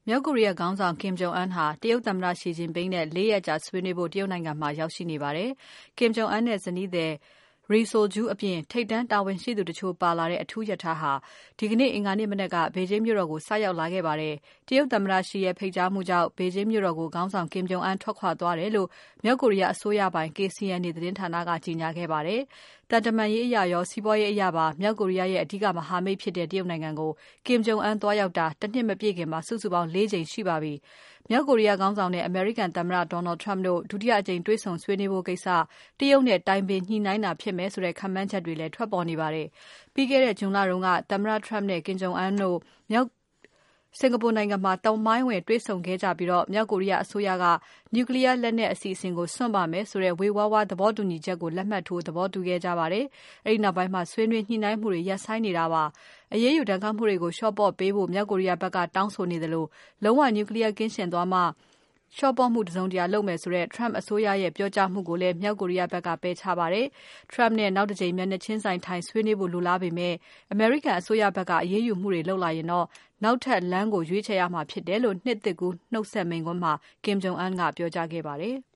မြောက်ကိုရီးယားခေါင်းဆောင် Kim Jong Un ဟာတရုတ်သမ္မတ Xi Jinping နဲ့4 ရက်ကြာဆွေးနွေးဖို့တရုတ်နိုင်ငံမှာရောက်ရှိနေပါတယ်။ Kim Jong Un နဲ့ဇနီးသည် Ri Sol Ju အပြင်ထိပ်တန်းတာဝန်ရှိသူတချို့ပါလာတဲ့အထူးရထားဟာ ဒီကနေ့ အင်္ဂါနေ့မနက်က ဘေဂျင်းမြို့တော်ကို ဆိုက်ရောက်လာခဲ့ပါတယ်။ တရုတ်သမ္မတ Xi ရဲ့ဖိတ်ကြားမှုကြောင့် ဘေဂျင်းမြို့တော်ကို ခေါင်းဆောင် Kim Jong Un ထွက်ခွာသွားတယ်လို့ မြောက်ကိုရီးယားအစိုးရပိုင် KCNA သတင်းဌာနက ကြေညာခဲ့ပါတယ်။ သံတမန်ရေးအရရော စီးပွားရေးအရပါ မြောက်ကိုရီးယားရဲ့အဓိကမဟာမိတ်ဖြစ်တဲ့တရုတ်နိုင်ငံကို Kim Jong Un သွားရောက်တာ ၁ နှစ်မပြည့်ခင်မှာ စုစုပေါင်း ၄ ကြိမ်ရှိပါပြီ။ မြောက်ကိုရီးယားခေါင်းဆောင်နဲ့ အမေရိကန်သမ္မတ Donald Trump တို့ဒုတိယအကြိမ်တွေ့ဆုံဆွေးနွေးဖို့ကိစ္စ တရုတ်နဲ့တိုင်ပင်ညှိနှိုင်းတာဖြစ်မယ်ဆိုတဲ့ခန့်မှန်းချက်တွေလည်းထွက်ပေါ်နေပါတယ်။ ပြီးခဲ့တဲ့ June လတုန်းက သမ္မတ Trump နဲ့ Kim Jong Un တို့စင်္ကာပူနိုင်ငံမှာသမိုင်းဝင်တွေ့ဆုံခဲ့ကြပြီး မြောက်ကိုရီးယားအစိုးရက Nuclear လက်နက်အစီအစဉ်ကိုစွန့်ပါမယ်ဆိုတဲ့ ဝေဝါးဝါးသဘောတူညီချက်ကို လက်မှတ်ထိုးသဘောတူခဲ့ကြပါတယ်။ အဲဒီနောက်ပိုင်း ဆွေးနွေးညှိနှိုင်းမှုတွေရပ်ဆိုင်းနေတာပါ။ အရေးယူဒဏ်ခတ်မှုတွေကို လျှော့ပေါ့ပေးဖို့ မြောက်ကိုရီးယားဖက်ကတောင်းဆိုနေသလို လုံးဝ Nuclear ကင်းရှင်းသွားမှ လျှော့ပေါ့မှုတစုံတရာလုပ်မယ်ဆိုတဲ့ Trump အစိုးရရဲ့ပြောကြားမှုကိုလည်း မြောက်ကိုရီးယားဖက်က ပယ်ချပါတယ်။ Trump နဲ့နောက်တကြိမ်မျက်နှာချင်းဆိုင်ထိုင်ဆွေးနွေးဖို့လိုလားပေမဲ့ အမေရိကန်အစိုးရဖက်က အရေးယူမှုတွေလုပ်လာရင်တော့ နောက်ထပ်လမ်းကိုရွေးချယ်ရမှာဖြစ်တယ်လို့ နှစ်သစ်ကူးနှုတ်ဆက်မိန့်ခွန်းမှာ Kim Jong Un ကပြောကြားခဲ့ပါတယ်။